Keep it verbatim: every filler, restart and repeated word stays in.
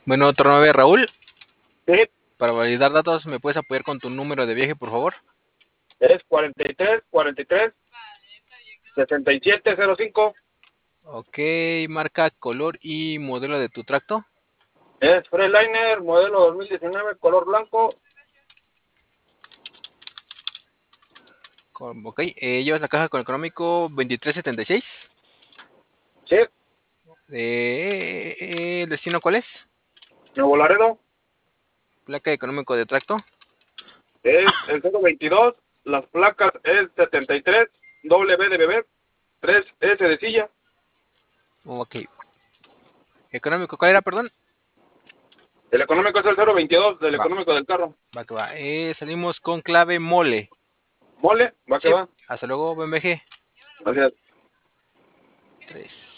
Bueno, otro nueve, Raúl. Sí, Para validar datos, ¿me puedes apoyar con tu número de viaje, por favor? es cuarenta y tres, cuarenta y tres, sesenta y siete cero cinco. Ok, marca, color y modelo de tu tracto. Es Freeliner, modelo dos mil diecinueve, color blanco. Ok, eh, llevas la caja con económico veintitrés setenta y seis. Sí, Eh, eh, ¿El destino cuál es? Nuevo Laredo. Placa económico de tracto. Es el cero veintidós. Las placas es setenta y tres, doble B de bebé, tres S de silla. Ok. ¿Económico cuál era, perdón? El económico es el cero veintidós del Va, económico del carro. va que va. Eh, salimos con clave mole. Mole, va que Sí, va. hasta luego, buen viaje. Gracias. tres.